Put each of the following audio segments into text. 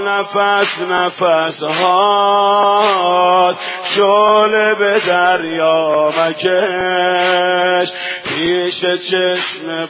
نفس نفس هات شعله به دریا مکش پیش چشم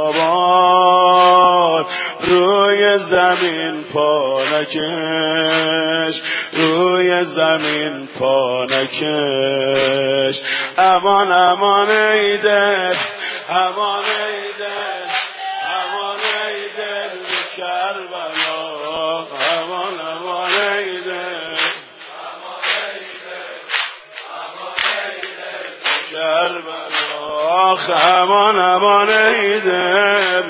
بابا روی زمین پا نکش روی زمین پا نکش امان امان ای دل امان ای دل امان ای دل کربلا امان امان ای دل امان ای دل امان ای دل کربلا امان امان ای دل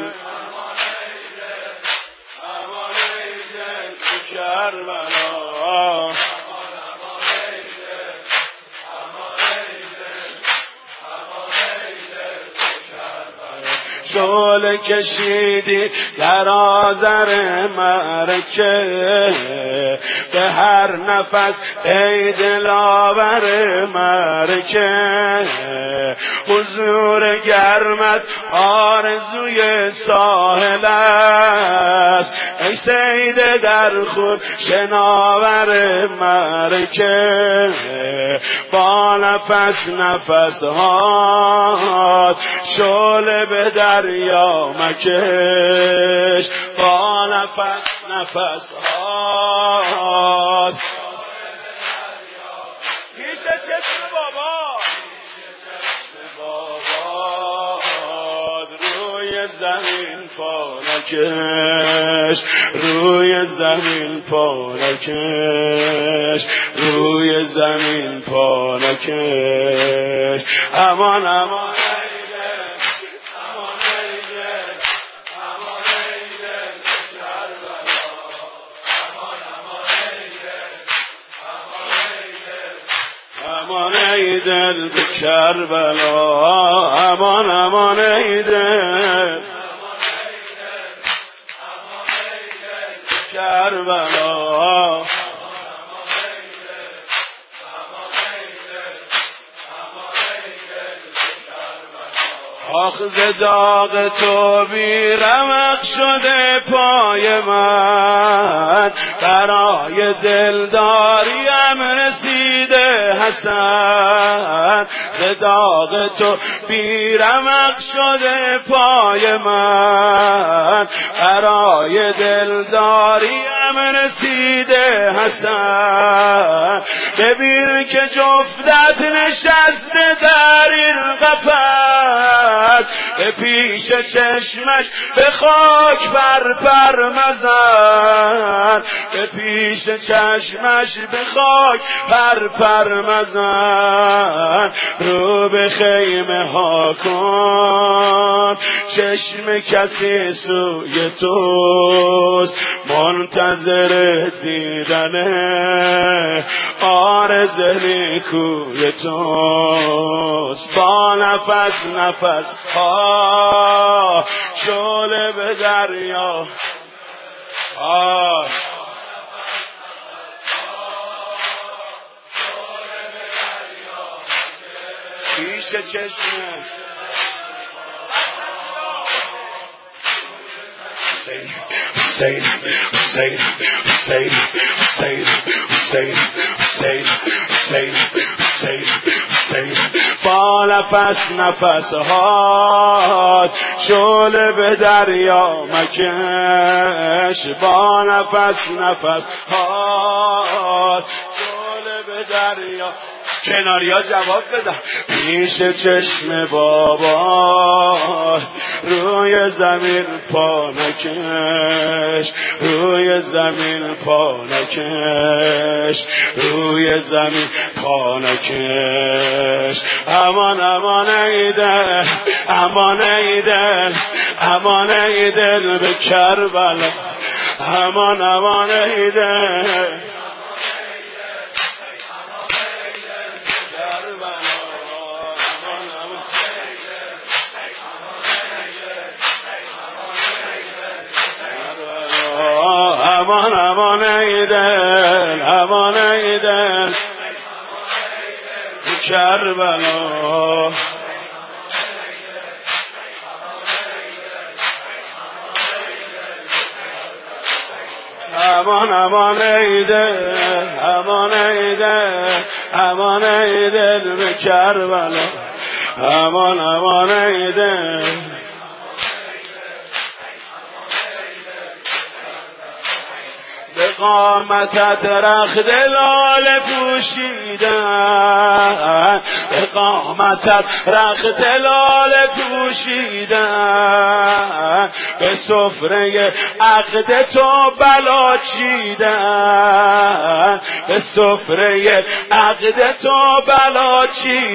امان ای دل کربلا شعله کشیدی در آذر مرکه به هر نفس ای دلاور مرکه حضور گرمت آرزوی ساحل است ای سید در خود شناور مرکه با نفس نفس هات شعله به دریا مکش با نفس نفس هات پیش چشم بابا روی زمین پا نکش روی زمین پا نکش روی زمین پا نکش امان امان امان ای دل به کربلا امان امان ای دل کربلا آخ ز داغ تو بی رمق شده پای من برای دلداریم رسیده حسن ز داغ تو بی رمق شده پای من برای دلداریم رسیده حسن ببین که جفتت نشسته در این قفس به پیش چشمش به خاک پر مزن به پیش چشمش به خاک پر مزن رو به خیمه ها کن چشم کسی سوی توست منتظر دیدنه عارض نیکوی توست با نفس نفس شعله به دریا پیش چشم Hussein, Hussein, Hussein, Hussein, Hussein, Hussein, Hussein, Hussein, Hussein. با نفس نفس هات شعله به دریا مکش با نفس نفس هات شعله به دریا کناریا جواب بدم پیش چشم بابا روی زمین پا نکش روی زمین پا نکش روی زمین پا نکش امان امان ای دل امان ای دل امان ای دل به کربلا امان امان ای دل امان امان ای دل امان ای دل کربلا امان ایده امان ایده به کربلا امان ایده به قامتت رخت لاله پوشیدن به قامتت رخت لاله پوشیدن به سفره عقد تو بلا چیدن به سفره عقد تو بلا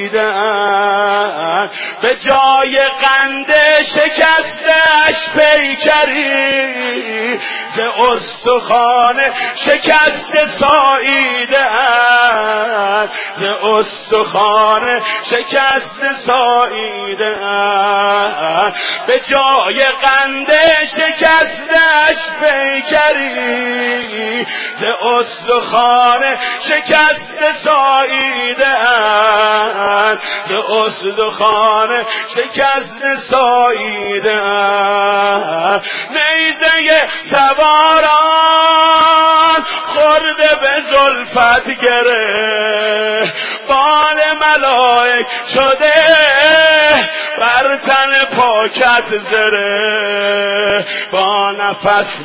چیدن به جای قند شکستش پیکری ز استخوان شکست ساییدن ز استخوان شکست ساییدن به جای قند شکستش پیکری ز استخوان شکست ساییدن ز استخوان شکست ساییدن نیزه سواران خورده به زلفت گره بال ملائک شده بر تن پاکت زره با نفس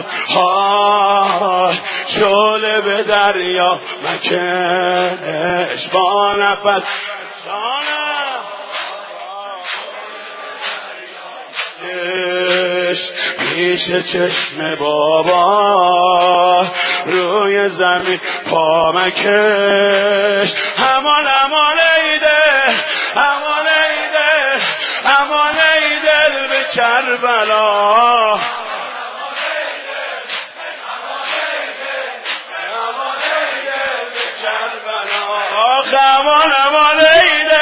ها شعله به دریا مکش با نفس پیش چشم بابا روی زمین پا مکش امان ایده امان ایده به کربلا امان ایده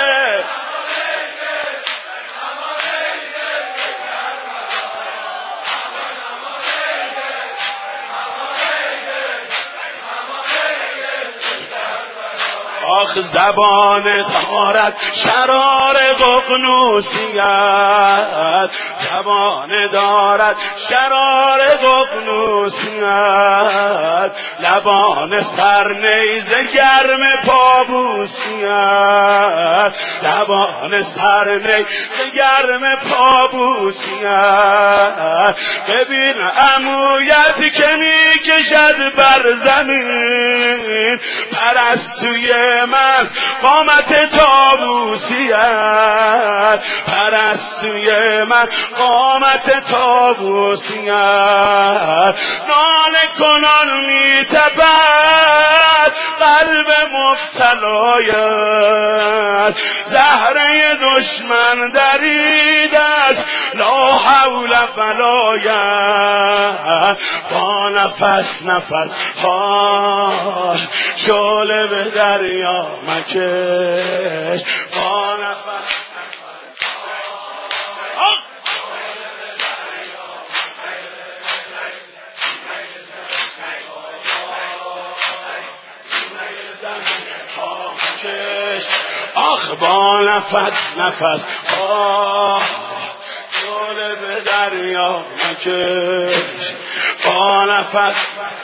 آخ زبان دارد شرار ققنوسیت زبان دارد شرار ققنوسیت لبان سرنیزه گرم پابوسیت لبان سرنیزه گرم پابوسیت ببین عمویت که میکشد بر زمین پرستوی من قامت طاووسیت پرستوی من قامت طاووسیت ناله کنان میتپد قلب مبتلایت زهره دشمن درید است لا حول ولایت با نفس ها شعله به دریا مکش با نفس آخ با نفس شعله به دریا مکش با نفس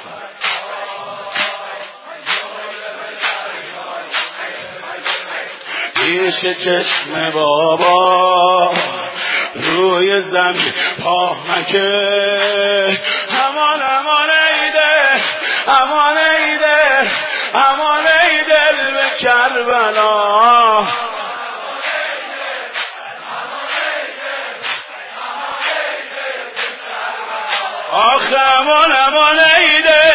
پیش چشم بابا روی زمین پا مکش امان ایده امان ایده به کربلا آخ امان ایده